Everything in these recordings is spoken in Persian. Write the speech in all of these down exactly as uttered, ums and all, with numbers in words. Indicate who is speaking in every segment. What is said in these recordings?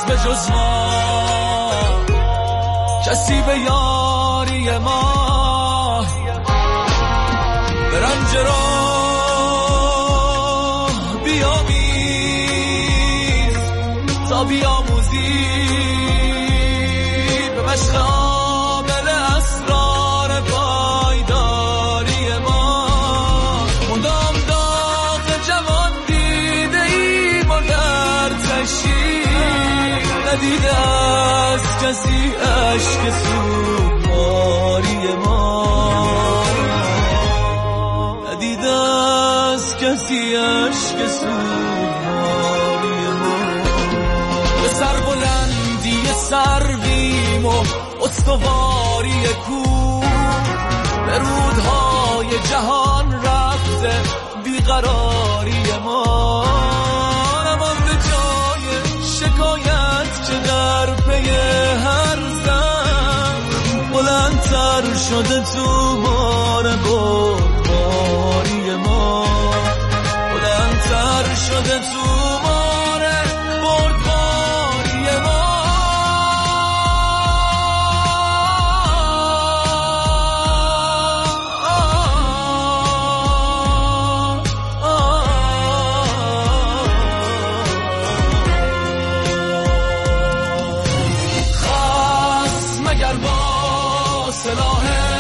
Speaker 1: نیست به جز ما، کسی به یاری ما. به رنج راه بیامیز تا بیاموزی، به مشق عامل اسرار پایداری ما. مدام داغ جوان دیده ایم و در تشریف ندیده از کسی عشق سوگواری ما، ندیده از کسی عشق سوگواری ما. به سر بلندی سرویم و استواری کوه، به رودهای جهان رفته بیقراری ما. نمانده جای شکایت که در پی هر زن، بلندتر شده تومار بردباری ما، بلندتر شده تومار بردباری ما. سلاح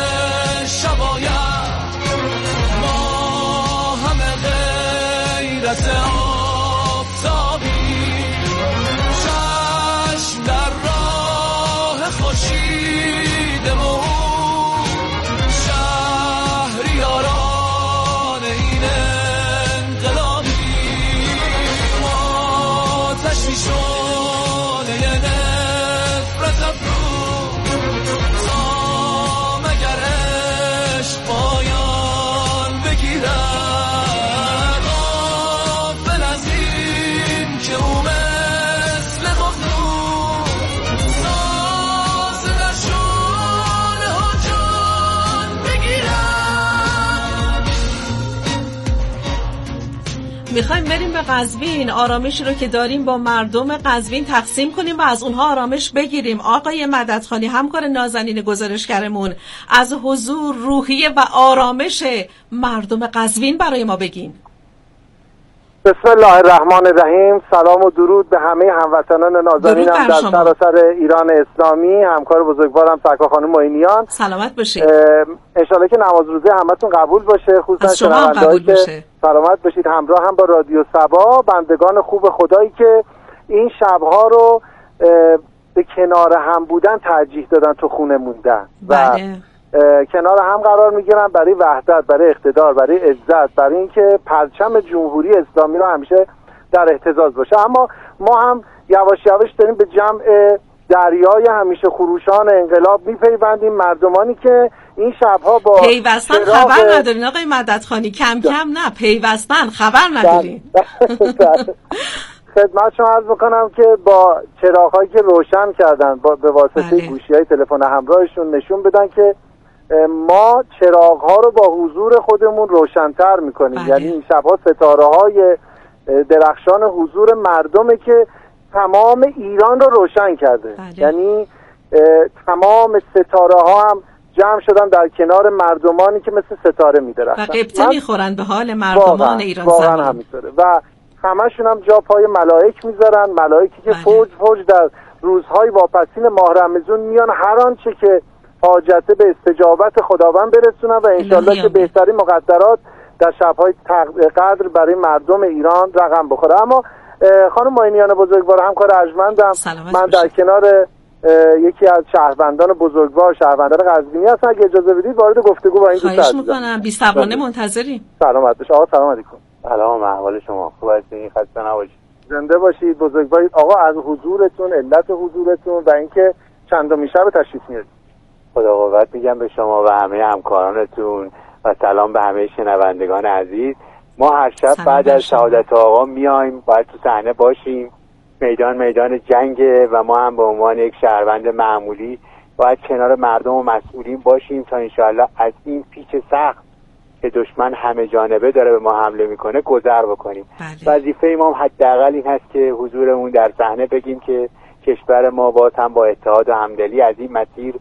Speaker 1: شباید ما همه غیرت آفتابی، چشم در راه خورشیدمون، شهریاران این انقلابی. ما تشویشونه نفرت افروز پایان بگیرد، غافل از این که او مثل مخلوق تازه در شعله ها جان بگیرد.
Speaker 2: میخوایم بریم به قزوین، آرامشی رو که داریم با مردم قزوین تقسیم کنیم و از اونها آرامش بگیریم. آقای مددخانی، همکار نازنین گزارشگرمون، از حضور، روحیه و آرامش مردم قزوین برای ما بگین.
Speaker 3: بسم الله الرحمن الرحیم. سلام و درود به همه هموطنان نازنینم در سراسر ایران اسلامی، همکار بزرگوارم سرکار خانم معینیان.
Speaker 2: سلامت باشید.
Speaker 3: انشالله که نماز روزه همتون قبول باشه، خصوصا شنونده‌هایی که سلامت باشید. همراه هم با رادیو صبا، بندگان خوب خدایی که این شبها رو به کنار هم بودن ترجیح دادن تو خونه موندن و کنار هم قرار میگیرن برای وحدت، برای اقتدار، برای عزت، برای اینکه پرچم جمهوری اسلامی رو همیشه در اهتزاز باشه. اما ما هم یواش یواش داریم به جمع دریای همیشه خروشان انقلاب میپیوندیم، مردمانی که این شبها با
Speaker 2: پیوستن خبر ندارین آقای مددخانی، کم کم نه پیوستن خبر ندارین.
Speaker 3: خدمت شما عرض بکنم که با چراغ‌هایی که روشن کردن با به واسطه گوشی‌های تلفن همراهشون نشون بدن که ما چراغ‌ها رو با حضور خودمون روشن‌تر می‌کنیم. بله. یعنی این شب‌ها ستاره‌های درخشان حضور مردمه که تمام ایران رو روشن کرده. بله. یعنی تمام ستاره‌ها هم جمع شدن در کنار مردمانی که مثل ستاره می‌درخشن
Speaker 2: و قبطه می‌خورن به حال مردمان ایران زمین.
Speaker 3: واقعا همینطوره و همشون هم جا پای ملائک میذارن، ملائکی که فوج فوج در روزهای واپسین ماه رمضان میان هر آنچه که حاجته به استجابت خداوند برسونن و انشالله که بهترین مقدرات در شبهای قدر برای مردم ایران رقم بخوره. اما خانم معینیان بزرگوار، همکار ارجمندم، من در کنار یکی از شهروندان بزرگوار، شهروندان قزوینی هستم. اگه اجازه بدید وارد گفتگو با این دوست
Speaker 2: خواهش میکنم. بی صبرانه منتظریم.
Speaker 3: سلامت باش آقا. سلام علیکم.
Speaker 4: سلام، احوال شما خوب هستین؟ خسته نباشید.
Speaker 3: زنده باشید بزرگوار آقا. از حضورتون، علت حضورتون و اینکه چندمین شب تشریف میارید.
Speaker 4: خدا قوت میگم به شما و همه همکارانتون و سلام به همه شنوندگان عزیز. ما هر شب بعد از شهادت آقا میایم، باید تو صحنه باشیم. میدان میدان جنگه و ما هم به عنوان یک شهروند معمولی باید کنار مردم و مسئولین باشیم تا انشاءالله از این پیچ سخت که دشمن همه جانبه داره به ما حمله میکنه گذر بکنیم. وظیفه ما هم حداقل این هست که حضورمون در صحنه بگیم که کشور ما باز هم با اتحاد و همدلی از این مسیر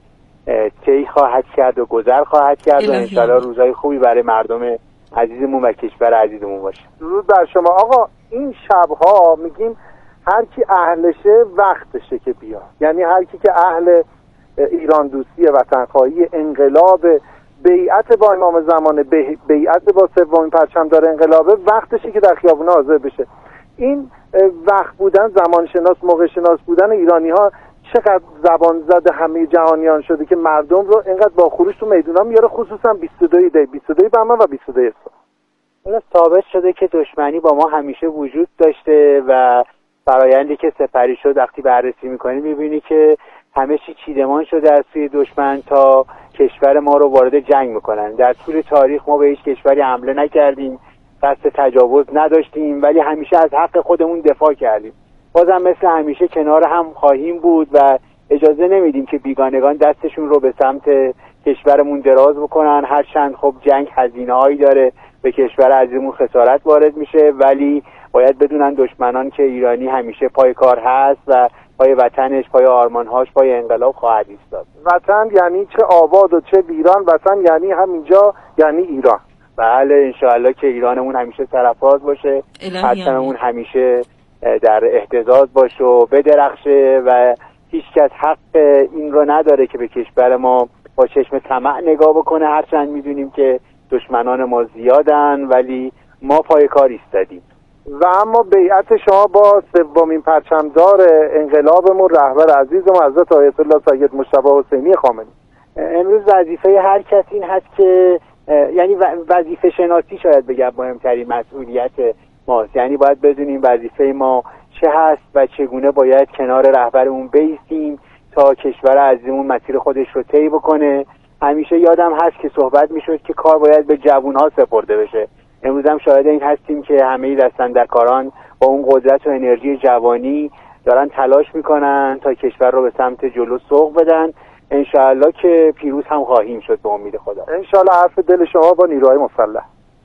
Speaker 4: طی خواهد کرد و گذر خواهد کرد و انشالله روزهای خوبی برای مردم عزیزمون و کشور عزیزمون باشه.
Speaker 3: درود بر شما آقا. این شبها میگیم هر کی اهلشه وقتشه که بیا، یعنی هر کی که اهل ایران دوستی، وطنخواهی، انقلاب، بیعت با امام زمانه، بیعت با سومین پرچمدار انقلابه، وقتشه که در خیابونا حاضر بشه. این وقت بودن، زمان شناس، موقع شناس بودن ایرانی ها چقدر زبان زده همه جهانیان شده که مردم رو اینقدر با خروش تو میدونا میاره، خصوصا بیست و دو دی بیست و دو بهمن و بیست و دو اسفند.
Speaker 4: اون ثابت شده که دشمنی با ما همیشه وجود داشته و فرآیندی که سپری شد وقتی بررسی میکنی میبینی که همه چی چیدمان شده از سوی دشمن تا کشور ما رو وارد جنگ میکنن. در طول تاریخ ما به هیچ کشوری حمله نکردیم، قصد تجاوز نداشتیم، ولی همیشه از حق خودمون دفاع کردیم. بازم مثل همیشه کنار هم خواهیم بود و اجازه نمیدیم که بیگانگان دستشون رو به سمت کشورمون دراز بکنن. هرچند خب جنگ هزینه‌هایی داره، به کشور عزیزمون خسارت وارد میشه، ولی باید بدونن دشمنان که ایرانی همیشه پای کار هست و پای وطنش، پای آرمانهاش، پای انقلاب خواهد ایستاد.
Speaker 3: وطن یعنی چه آباد و چه ویران، وطن یعنی همینجا، یعنی ایران.
Speaker 4: بله انشاءالله که ایرانمون همیشه سرفراز باشه، وطنمون همیشه در اهتزاز باشه و بدرخشه و هیچ کس حق این رو نداره که به کشور ما با چشم طمع نگاه بکنه. هرچند میدونیم که دشمنان ما زیادن ولی ما پای کار ایستادیم.
Speaker 3: و اما بیعت شما با سومین پرچمدار انقلابمون، رهبر عزیزمون حضرت آیت الله سید مجتبی حسینی خامنه‌ای،
Speaker 4: امروز وظیفه هر کس این هست که یعنی وظیفه شناسی شاید بگم مهمترین مسئولیت ماست. یعنی باید بدونیم وظیفه ما چه هست و چگونه باید کنار رهبرمون بایستیم تا کشور عزیزمون مسیر خودش رو طی بکنه. همیشه یادم هست که صحبت میشد که کار باید به جوان‌ها سپرده بشه. امروز هم شاهد این هستیم که همه دست‌اندرکاران با اون قدرت و انرژی جوانی دارن تلاش میکنن تا کشور رو به سمت جلو سوق بدن. انشاءالله که پیروز هم خواهیم شد به امید خدا.
Speaker 3: انشاءالله حرف دل شما با نیروهای مسلح.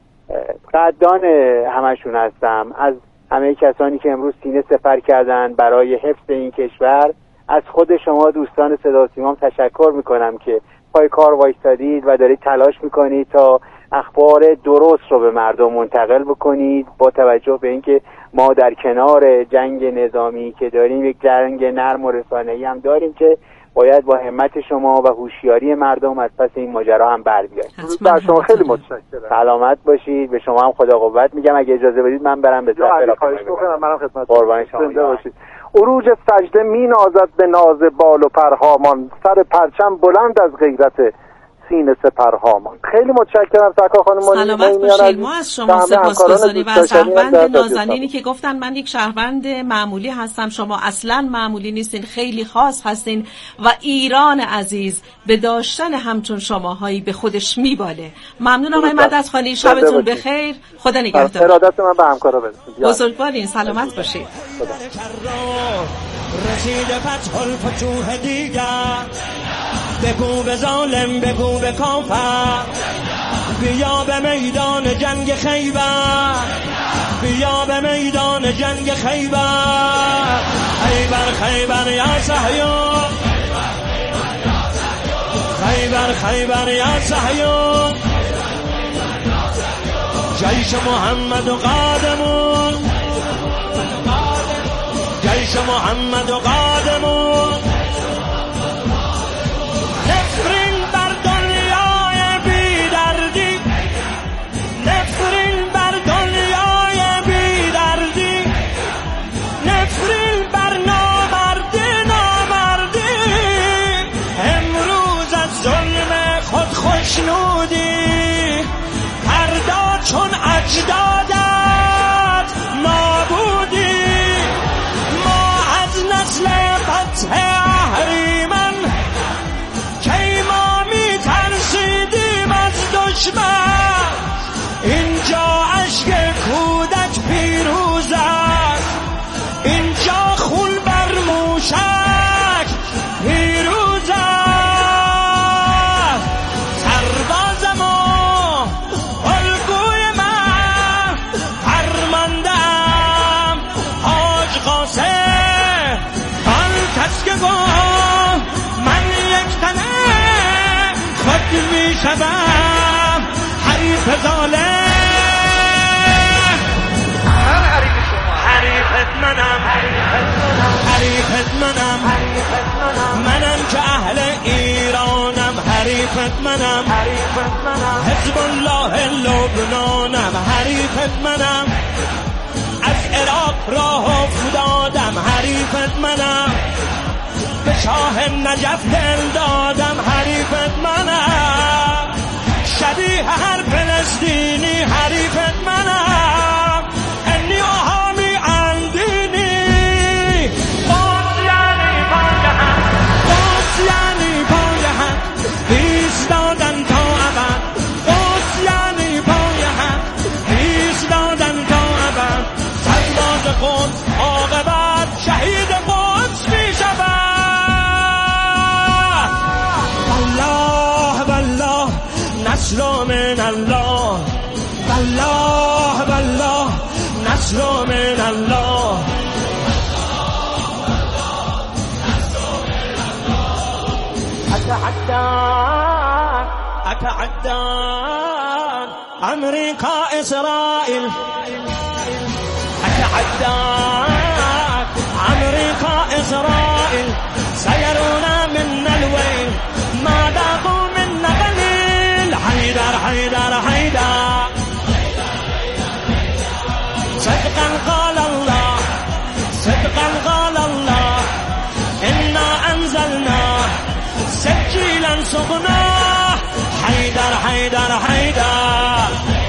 Speaker 4: قدردان همشون هستم از همه کسانی که امروز سینه سپر کردن برای حفظ این کشور. از خود شما دوستان صدا و سیمام تشکر میکنم که پای کار وایستادید و دارید تلاش میکنید تا اخبار درست رو به مردم منتقل بکنید، با توجه به اینکه ما در کنار جنگ نظامی که داریم یک جنگ نرم و رسانه‌ای هم داریم که باید با همت شما و هوشیاری مردم از پس این ماجرا هم بر بیاییم.
Speaker 3: بر شما خیلی متشکرم.
Speaker 4: سلامت باشید. به شما هم خدا قوت میگم. اگه اجازه بدید من برم به صفحه را
Speaker 3: کنم. منم خدمت
Speaker 4: قربان شما
Speaker 3: باشید. عروج سجده می نازد به ناز بال و پرهامان، سر پرچم بلند از غیرت سینه سپرهامان. خیلی متشکرم سرکار خانم.
Speaker 2: سلامت باشید. ما از شما سپاسگزاریم و از شهروند نازنینی که گفتن من یک شهروند معمولی هستم. شما اصلا معمولی نیستین، خیلی خاص هستین و ایران عزیز به داشتن همچون شماهایی به خودش میباله. ممنون آقای مددخانی، شبتون بخیر. خدا نگهدار.
Speaker 3: ارادت من به همکارا برسید.
Speaker 2: بزرگوارین، سلامت باشید.
Speaker 1: رسیده فتح الفتوح دیگر، بگو به ظالم بگو به کافر، بیا به میدان جنگ خیبر، بیا به میدان جنگ خیبر. خیبر خیبر یا صهیون، خیبر خیبر یا صهیون، جیش محمد و قادمون، جیش محمد و قادمون. نفرین بر دنیای بی دردی، نفرین بر دنیای بی دردی، نفرین بر نامردی نامردی. امروز از ظلم خود خوشنودی، فردا چون اجدادت نابودی. ما از نسل بد غزاله من حریف شما حریفت منم حریفت منم منم که اهل ایرانم حریفت منم حزب الله لبنانم حریفت منم از عراق راه افتادم حریفت منم به شاه نجف دل دادم حریفت منم شبیه هر فلسطینی حریفت منم انی آهامی اندینی باز یعنی باید باز یعنی باید ایستادن تا ابد باز یعنی باید ایستادن تا ابد سرباز قدس عاقبت شهید قدس می شود والله والله نصر من الله والله والله نصر من الله أتعدى أتعدى أمريكا إسرائيل أتعدى أمريكا إسرائيل سيرون منا الويل ما ذاقوا منا قليل حيدر حيدر حيدر صدقا قال الله صدقا قال الله إنا أنزلنا سجيلا سقناه حيدر حيدر حيدر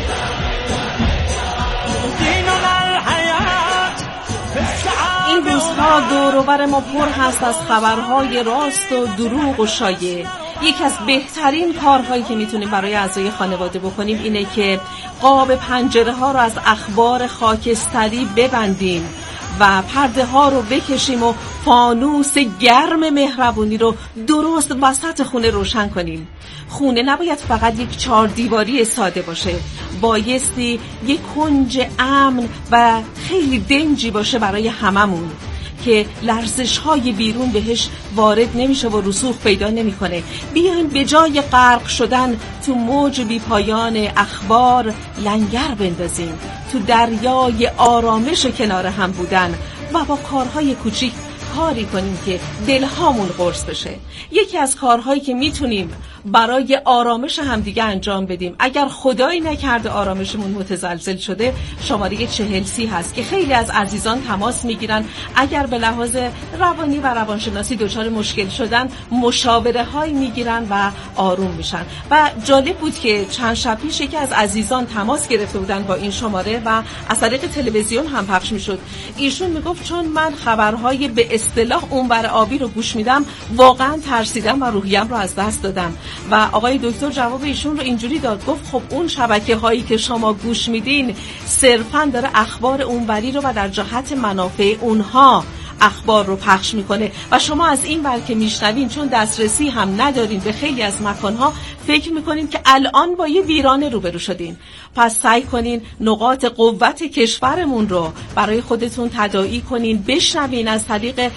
Speaker 1: ديننا الحياة في السعادة.
Speaker 2: این روزها دور و بر ما پر هست از خبرهای راست و دروغ و شایع. یکی از بهترین کارهایی که میتونیم برای اعضای خانواده بکنیم اینه که قاب پنجره ها رو از اخبار خاکستری ببندیم و پرده ها رو بکشیم و فانوس گرم مهربونی رو درست وسط خونه روشن کنیم. خونه نباید فقط یک چهار دیواری ساده باشه، بایستی یک کنج امن و خیلی دنجی باشه برای هممون که لرزش های بیرون بهش وارد نمیشه و رسوخ پیدا نمیکنه. بیایم به جای غرق شدن تو موج بی پایان اخبار لنگر بندازیم، تو دریای آرامش کنار هم بودن و با کارهای کوچیک کاری کنیم که دلهامون قرص بشه. یکی از کارهایی که میتونیم برای آرامش همدیگه انجام بدیم، اگر خدایی نکرده آرامشمون متزلزل شده، شماره چهل سی هست که خیلی از عزیزان تماس میگیرن اگر به لحاظ روانی و روانشناسی دچار مشکل شدن مشاوره هایی میگیرن و آروم میشن. و جالب بود که چند شب پیش یکی از عزیزان تماس گرفته بودن با این شماره و از طریق تلویزیون هم پخش میشد. ایشون میگفت چون من خبرهای به اصطلاح اونور آبی رو گوش میدم واقعا ترسیدم و روحیم رو از دست دادم. و آقای دکتر جواب ایشون رو اینجوری داد، گفت خب اون شبکه هایی که شما گوش میدین صرفاً داره اخبار اونوری رو و در جهت منافع اونها اخبار رو پخش میکنه و شما از این ور که میشنوین چون دسترسی هم ندارین به خیلی از مکانها فکر میکنین که الان با یه ویرانه روبرو شدین. پس سعی کنین نقاط قوت کشورمون رو برای خودتون تداعی کنین، بشنوین از طریق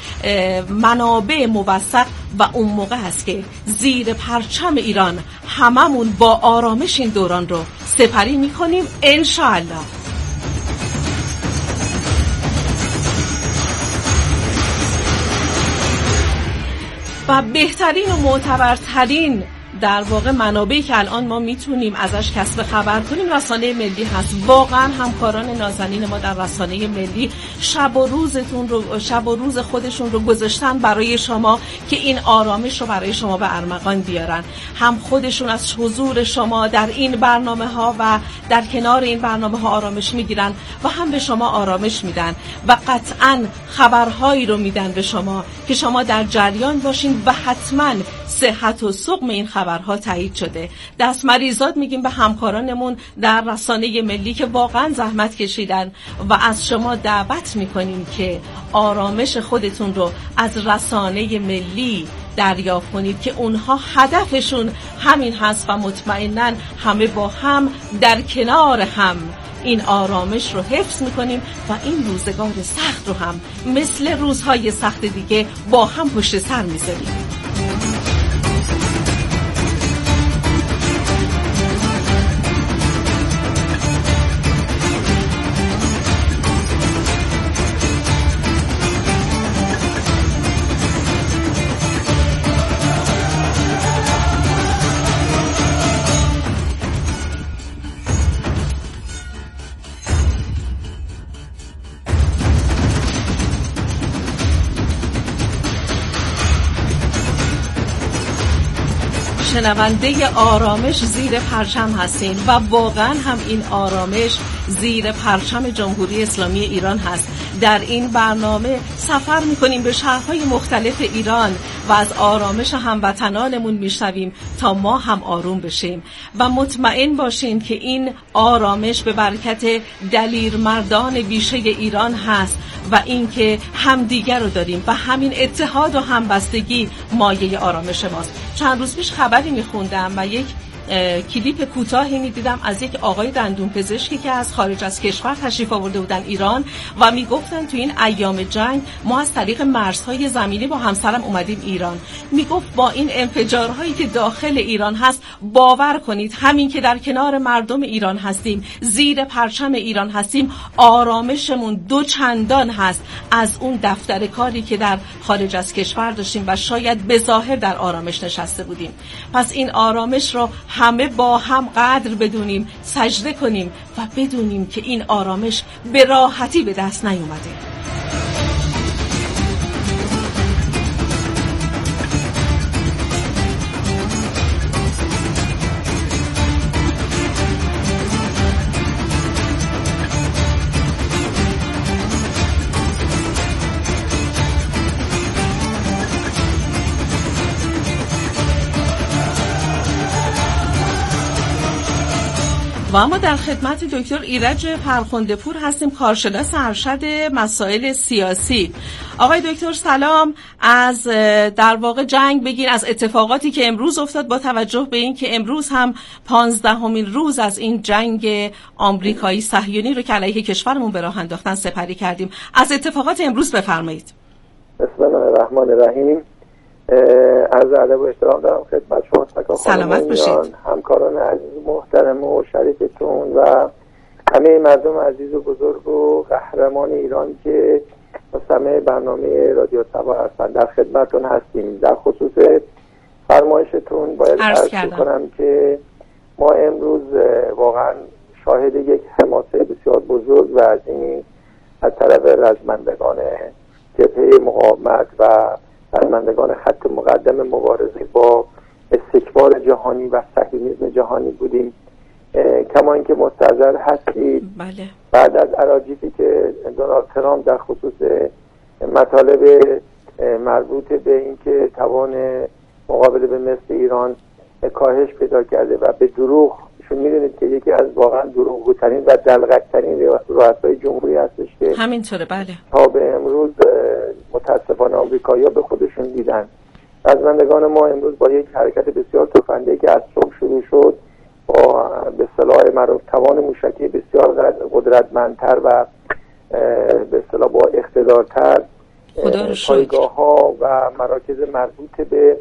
Speaker 2: منابع موثق و اون موقع هست که زیر پرچم ایران هممون با آرامش این دوران رو سپری میکنیم انشاءالله. و بهترین و معتبرترین در واقع منابعی که الان ما میتونیم ازش کسب خبر کنیم رسانه ملی هست. واقعا همکاران نازنین ما در رسانه ملی شب و روزتون رو شب و روز خودشون رو گذاشتن برای شما که این آرامش رو برای شما به ارمغان بیارن. هم خودشون از حضور شما در این برنامه ها و در کنار این برنامه ها آرامش میگیرن و هم به شما آرامش میدن و قطعاً خبرهایی رو میدن به شما که شما در جریان باشین و حتماً صحت و سقم این خبرها تایید شده. دست مریضات میگیم به همکارانمون در رسانه ملی که واقعا زحمت کشیدن و از شما دعوت میکنیم که آرامش خودتون رو از رسانه ملی دریافت کنید که اونها هدفشون همین هست و مطمئناً همه با هم در کنار هم این آرامش رو حفظ میکنیم و این روزگار سخت رو هم مثل روزهای سخت دیگه با هم پشت سر میذاریم. شنونده آرامش زیر پرچم هستین و واقعا هم این آرامش زیر پرچم جمهوری اسلامی ایران هست. در این برنامه سفر میکنیم به شهرهای مختلف ایران و از آرامش هموطنانمون میشنویم تا ما هم آروم بشیم و مطمئن باشین که این آرامش به برکت دلیرمردان بیشه ایران هست و اینکه همدیگر رو داریم و همین اتحاد و همبستگی مایه آرامش ماست. چند روز پیش خبری میخوندم و یک کلیپ کوتاهی میدیدم از یک آقای دندون پزشکی که از خارج از کشور تشریف آورده بودن ایران و میگفتن تو این ایام جنگ ما از طریق مرزهای زمینی با همسرم اومدیم ایران. میگفت با این انفجارهایی که داخل ایران هست باور کنید همین که در کنار مردم ایران هستیم، زیر پرچم ایران هستیم، آرامشمون دو چندان هست از اون دفتر کاری که در خارج از کشور داشتیم و شاید به ظاهر در آرامش نشسته بودیم. پس این آرامش رو همه با هم قدر بدونیم، سجده کنیم و بدونیم که این آرامش به راحتی به دست نیومده. و اما در خدمت دکتر ایرج فرخنده پور هستیم، کارشناس ارشد مسائل سیاسی. آقای دکتر سلام. از در واقع جنگ بگیر، از اتفاقاتی که امروز افتاد با توجه به این که امروز هم پانزدهمین روز از این جنگ آمریکایی صهیونی رو که علیه کشورمون به راه انداختن سپری کردیم، از اتفاقات امروز بفرمایید.
Speaker 3: بسم الله الرحمن الرحیم. عرض ادب و احترام دارم خدمت شما.
Speaker 2: سلامت باشید.
Speaker 3: همکاران عزیز محترم و شریفتون و همه مردم عزیز و بزرگ و قهرمان ایران که مستمع برنامه رادیو سبا هستن، در خدمتتون هستیم. در خصوص فرمایشتون باید عرض کنم که ما امروز واقعا شاهد یک حماسه بسیار بزرگ و عظیمی از طرف رزمندگان جبهه مقاومت و رزمندگان خط مقدم مبارزه با استکبار جهانی و صهیونیسم جهانی بودیم. کما اینکه مستحضر هستید
Speaker 2: بله.
Speaker 3: بعد از اراجیفی که دونالد ترامپ در خصوص مطالب مربوط به اینکه توان مقابله به مثل ایران کاهش پیدا کرده و به دروغ، شون میدونید که یکی از واقعا دروغگوترین و دلغکترین رؤسای جمهوری هستش که
Speaker 2: همینطوره بله
Speaker 3: تا به امروز متاسفانه آمریکایی‌ها به خودشون دیدن. رزمندگان ما امروز با یک حرکت بسیار تفنده که از صبح شروع شد با به اصطلاح معروف توان موشکی بسیار قدرتمندتر و به اصطلاح با اقتدارتر پایگاه‌ها و مراکز مربوط به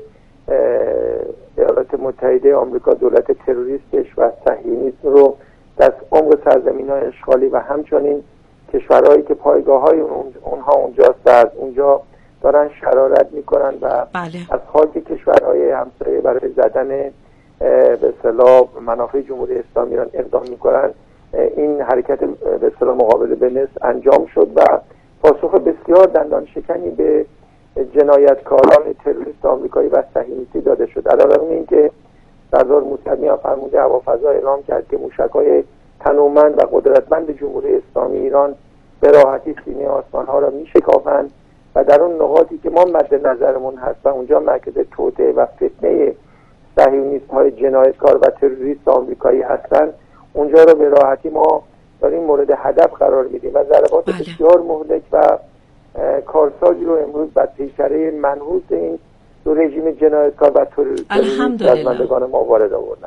Speaker 3: ایالات متحده آمریکا، دولت تروریستش و صهیونیسم رو دست عمق سرزمین‌های اشغالی و همچنین کشورهایی که پایگاه‌های اونها اونجاست و از اونجا دارن شرارت میکنن و
Speaker 2: بله.
Speaker 3: از خاک کشورهای همسایه برای زدن به اصطلاح منافع جمهوری اسلامی ایران اقدام میکنن. این حرکت به اصطلاح مقابله به نصف انجام شد و پاسخ بسیار دندان شکنی به جنایتکاران تروریست آمریکایی و صهیونیستی داده شد. علاوه بر اینکه سردار موسوی فرمانده هوافضا اعلام کرد که موشک‌های تنومند و قدرتمند جمهوری اسلامی ایران به راحتی سینه آسمان‌ها را می‌شکافند و در اون نقاطی که ما مد نظرمون هست و اونجا مرکز توطئه و فتنه صهیونیست‌های جنایتکار و تروریست آمریکایی هستند، اونجا رو به راحتی ما داریم مورد هدف قرار میدیم و ضربات
Speaker 2: بله.
Speaker 3: بسیار مهلک و کارسازی رو امروز بر پیکره منحوس این دو رژیم جنایتکار و تروریست رزمندگان ما وارد آوردن.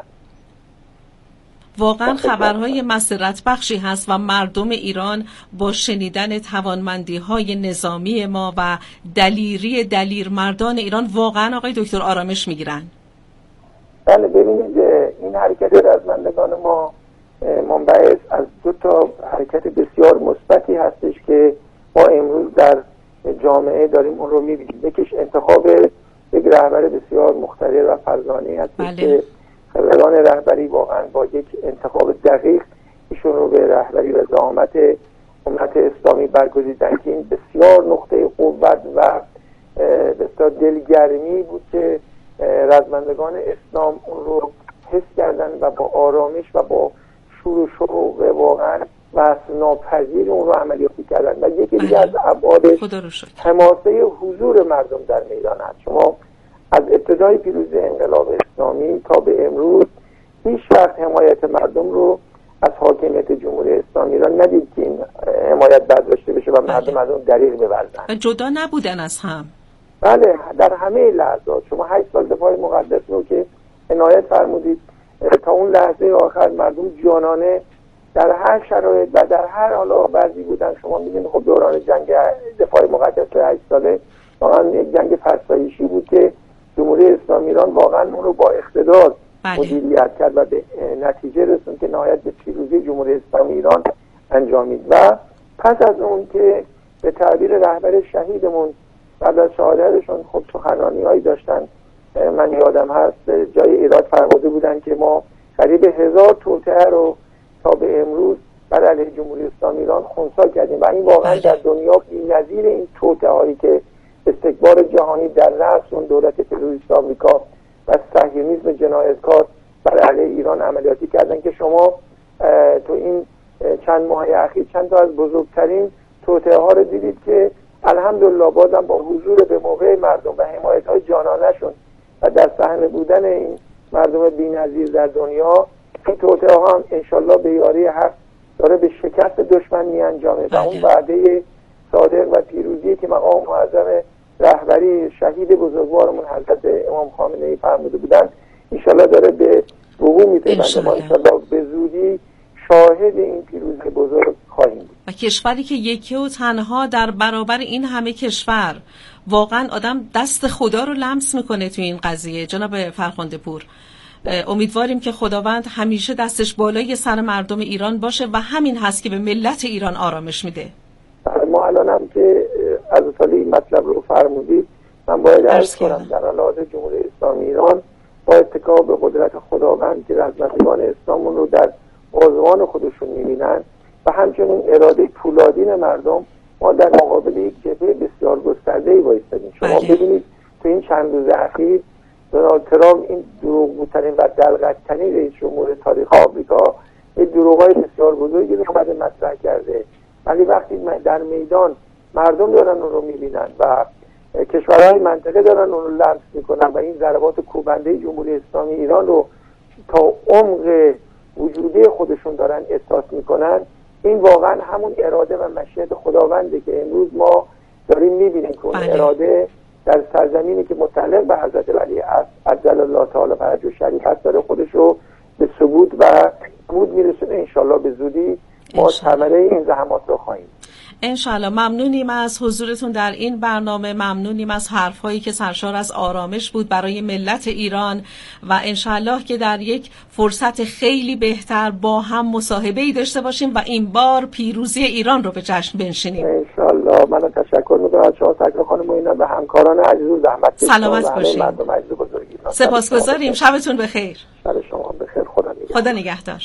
Speaker 2: واقعا خبرهای مسرت بخشی هست و مردم ایران با شنیدن توانمندی های نظامی ما و دلیری دلیر مردان ایران واقعا آقای دکتر آرامش میگیرن.
Speaker 3: بله ببینید این حرکت رزمندگان ما منبعث از دو تا حرکت بسیار مثبتی هستش که ما امروز در جامعه داریم اون رو میبینیم. یکیش انتخاب یک رهبر بسیار مخترع و فرزانه هست
Speaker 2: بله.
Speaker 3: که خبران رهبری واقعا با یک انتخاب دقیق ایشون رو به رهبری و زعامت امت اسلامی برگزیدن که این بسیار نقطه قوت و بسیار دلگرمی بود که رزمندگان اسلام اون رو حس کردن و با آرامش و با شور و شوق واقعا وصف ناپذیر اون رو عملیاتی کردن. و یکی دیگه از ابعادش حماسه حضور مردم در میدان است. شما از ابتدای پیروزی انقلاب اسلامی تا به امروز هیچ وقت حمایت مردم رو از حاکمیت جمهوری اسلامی ایران ندید که این حمایت برداشته بشه و مردم از اون دریغ بورزن
Speaker 2: و جدا نبودن از هم.
Speaker 3: بله، در همه لحظات. شما هشت سال دفاع مقدس رو که عنایت فرمودید، تا اون لحظه آخر مردم جانانه در هر شرایط و در هر حال وضعی بودن. شما می‌بینید خب دوران جنگ دفاع مقدس هشت ساله واقعا یک جنگ فرسایشی بود که جمهوری اسلامی ایران واقعا اون رو با اقتدار مدیریت کرد و به نتیجه رسوند که نهایت به پیروزی جمهوری اسلامی ایران انجامید. و پس از اون که به تعبیر رهبر شهیدمون بعد از شهادتشون خب سخنرانی‌هایی داشتن، من یادم هست جای ایراد فرموده بودن که ما قریب هزار توطئه رو تا به امروز بر علیه جمهوری اسلامی ایران خنثی کردیم و این واقعا در دنیا بی‌نظیر این توطئه‌هایی که استکبار جهانی در رأس اون دولت تروریست آمریکا و صهیونیسم جنایتکار بر علیه ایران عملیاتی کردن که شما تو این چند ماه اخیر چند تا از بزرگترین توطئه ها رو دیدید که الحمدلله بازم با حضور به موقع مردم و حمایت های جانانه‌شون و در صحنه بودن این مردم بی‌نظیر در دنیا، این توطئه ها هم انشالله به یاری حق داره به شکست دشمن می‌انجامه و اون وعده صادق و پیروزی که مقام معظم رهبری شهید بزرگوارمون حضرت امام خامنه‌ای فرموده بودن انشالله داره به وقوع می‌پیونده. ما انشالله به زودی شاهد این پیروزی بزرگ خواهیم بود.
Speaker 2: و کشوری که یکی و تنها در برابر این همه کشور واقعا آدم دست خدا رو لمس میکنه تو این قضیه. جناب فرخنده پور، امیدواریم که خداوند همیشه دستش بالای سر مردم ایران باشه و همین هست که به ملت ایران آرامش میده.
Speaker 3: ما الان هم که از سالی این مطلب رو فرمودید، من باید عرض کنم در علاوه جمهوری اسلامی ایران با اتکا به قدرت خداوند که رزمندگان اسلام رو در آزوان خودشون میبینن و همچنین اراده پولادین مردم، ما در مقابل یک جبهه بسیار گسترده‌ای بایستادیم. شما ببینید تو این چند روز اخیر دونالد ترامپ این دروغگوترین و دلغک‌ترین رئیس جمهور تاریخ آمریکا یه دروغای بسیار بزرگی رو اومده مطرح کرده، ولی وقتی در میدان مردم دارن اون رو میبینن و کشورهای منطقه دارن اون رو لمس میکنن و این ضربات کوبنده جمهوری اسلامی ایران رو تا عمق وجودی خودشون دارن احساس میکنن، این واقعا همون اراده و مشیت خداونده که امروز ما داریم میبینیم که اون اراده در سرزمینی که متعلق به حضرت ولی عجل الله تعالی فرجه شریف هست داره خودش رو به ثبوت و بود میرسونه. انشالله به زودی ما ثمره این زحمات رو خواهیم.
Speaker 2: انشالله. ممنونیم از حضورتون در این برنامه، ممنونیم از حرفایی که سرشار از آرامش بود برای ملت ایران و انشالله که در یک فرصت خیلی بهتر با هم مصاحبه‌ای داشته باشیم و این بار پیروزی ایران رو به جشن بنشینیم.
Speaker 3: انشالله. من تشکر می‌کنم از شما سکر خانم و اینا به همکاران عزیز و زحمت کشیدن.
Speaker 2: سلامت باشید. سپاسگزاریم. شبتون بخیر.
Speaker 3: شب شما بخیر. خدا نگهدار.
Speaker 2: خدا نگهدار.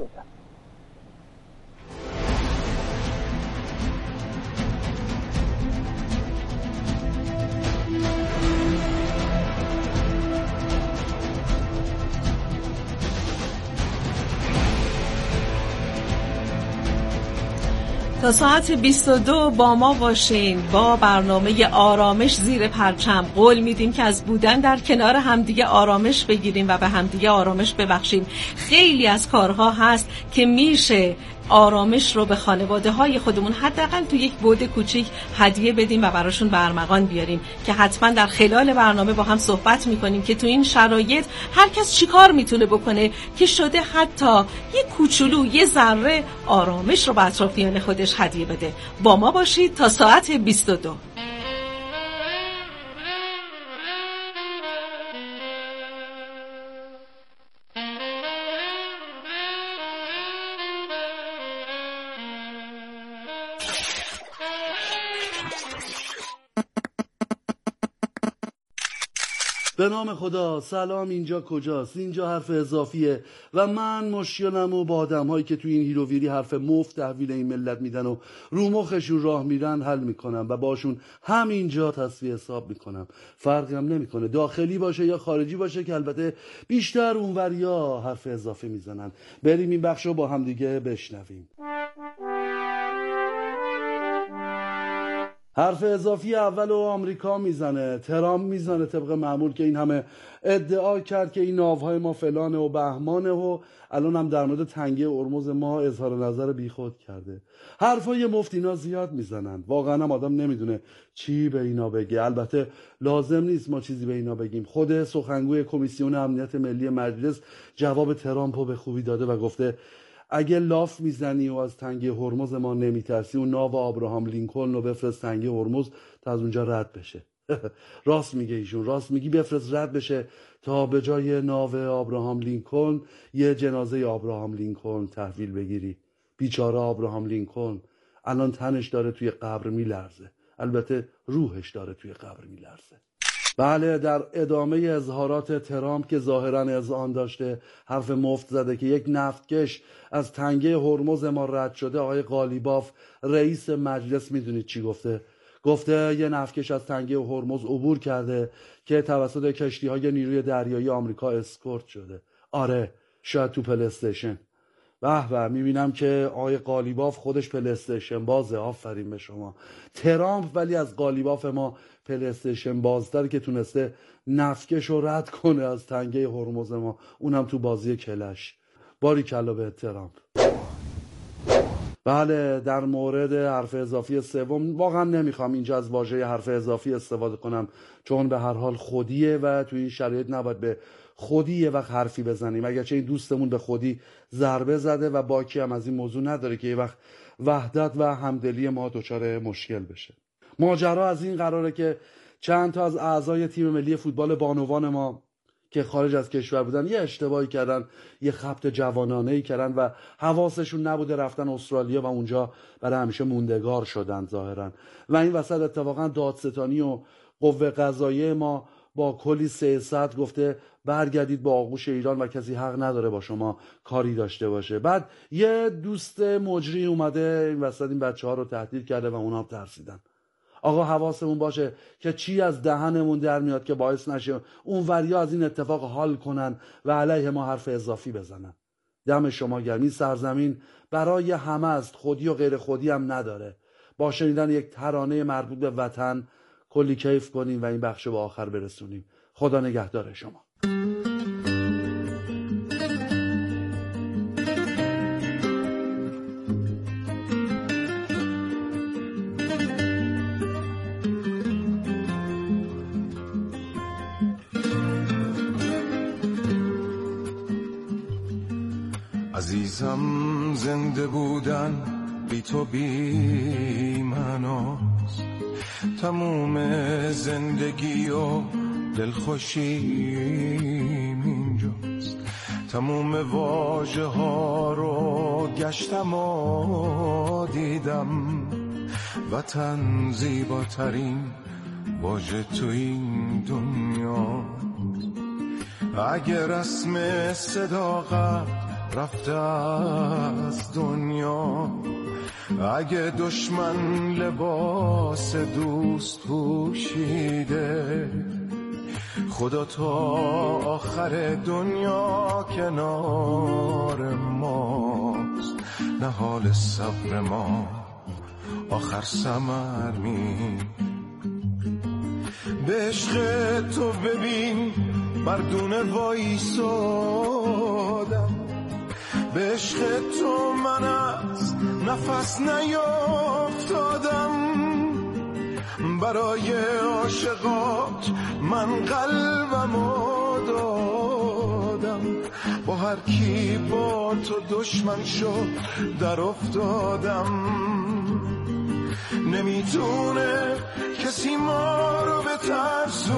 Speaker 2: تا ساعت بیست و دو با ما باشین با برنامه آرامش زیر پرچم. قول میدیم که از بودن در کنار همدیگه آرامش بگیریم و به همدیگه آرامش ببخشیم. خیلی از کارها هست که میشه آرامش رو به خانواده های خودمون حداقل تو یک بعد کوچیک هدیه بدیم و براشون برمغان بیاریم که حتما در خلال برنامه با هم صحبت میکنیم که تو این شرایط هر کس چی کار میتونه بکنه که شده حتی یک کوچولو یه ذره آرامش رو به اطرافیان خودش هدیه بده. با ما باشید تا ساعت بیست و دو.
Speaker 5: به نام خدا. سلام، اینجا کجاست؟ اینجا حرف اضافیه و من مشکلم و با آدم هایی که توی این هیروویری حرف مفت تحویل این ملت میدن و رو مخشون راه میرن حل میکنم و باشون همینجا تصفیه حساب میکنم. فرقم نمیکنه داخلی باشه یا خارجی باشه، که البته بیشتر اونوریا حرف اضافه میزنن. بریم این بخش رو با هم دیگه بشنویم. حرف اضافی اول و آمریکا میزنه، ترامپ میزنه طبق معمول که این همه ادعا کرد که این ناوهای ما فلانه و بهمانه و الان هم در مورد تنگه هرمز ما اظهار نظر بیخود کرده. حرفای مفت اینا زیاد میزنن، واقعا هم آدم نمیدونه چی به اینا بگه. البته لازم نیست ما چیزی به اینا بگیم. خود سخنگوی کمیسیون امنیت ملی مجلس جواب ترامپ رو به خوبی داده و گفته اگه لاف میزنی و از تنگه هرمز ما نمیترسی و ناو آبراهام لینکلن رو بفرست تنگه هرمز تا از اونجا رد بشه. راست میگه ایشون، راست میگی، بفرست رد بشه تا به جای ناو آبراهام لینکلن یه جنازه آبراهام لینکلن تحویل بگیری. بیچاره آبراهام لینکلن الان تنش داره توی قبر میلرزه، البته روحش داره توی قبر میلرزه. بله، در ادامه اظهارات ترامپ که ظاهراً اذعان داشته حرف مفت زده که یک نفتکش از تنگه هرمز ما رد شده. آقای قالیباف رئیس مجلس میدونید چی گفته؟ گفته یه نفتکش از تنگه هرمز عبور کرده که توسط کشتی‌های نیروی دریایی آمریکا اسکورت شده. آره، شاید تو پلی‌استیشن. به به، میبینم که آقای قالیباف خودش پلی‌استیشن بازه. آفرین به شما. ترامپ ولی از قالیباف ما پلی‌استیشن بازتر که تونسته نفتکش رو رد کنه از تنگه هرمز ما، اونم تو بازی کلش. باریکلا به ترامپ. بله، در مورد حرف اضافی سوم واقعا نمیخوام اینجا از واژه حرف اضافی استفاده کنم، چون به هر حال خودیه و تو این شرایط نباید به خودی یه وقت حرفی بزنیم. اگرچه این دوستمون به خودی ضربه زده و باکی هم از این موضوع نداره که یه وقت وحدت و همدلی ما دچار مشکل بشه. ماجرا از این قراره که چند تا از اعضای تیم ملی فوتبال بانوان ما که خارج از کشور بودن یه اشتباهی کردن، یه خبط جوانانه‌ای کردن و حواسشون نبوده، رفتن استرالیا و اونجا برای همیشه موندگار شدن ظاهرا. و این وسط اتفاقا دادستانی و قوه قضاییه ما با کلی سیاست گفته برگردید با آغوش ایران و کسی حق نداره با شما کاری داشته باشه. بعد یه دوست مجری اومده این وسط این بچه ها رو تهدید کرده و اونا هم ترسیدن. آقا حواسمون باشه که چی از دهنمون در میاد که باعث نشه اون وریا از این اتفاق حال کنن و علیه ما حرف اضافی بزنن. دم شما گرم. این سرزمین برای همه است، خودی و غیر خودی هم نداره. با شنیدن یک ترانه مربوط به وطن کلی کیف کنیم و این بخش به آخر برسونیم. خدا نگهدار شما.
Speaker 6: عزیزم، زنده بودن بی تو بی مناست، تموم زندگی و دلخوشیم اینجاست. تموم واژه ها رو گشتم و دیدم، وطن زیباترین واژه تو این دنیا. اگه رسم صداقت رفته از دنیا، اگه دشمن لباس دوست پوشیده، خدا تا آخر دنیا کنار ماست. نه حال صبر ما آخر ثمر می. به عشق تو ببین مردونه وایسادم، به عشق تو من از نفس نیافتادم. برای عاشقات من قلبمو دادم، با هر کی با تو دشمن شد در افتادم. نمیتونه کسی ما رو به ترسون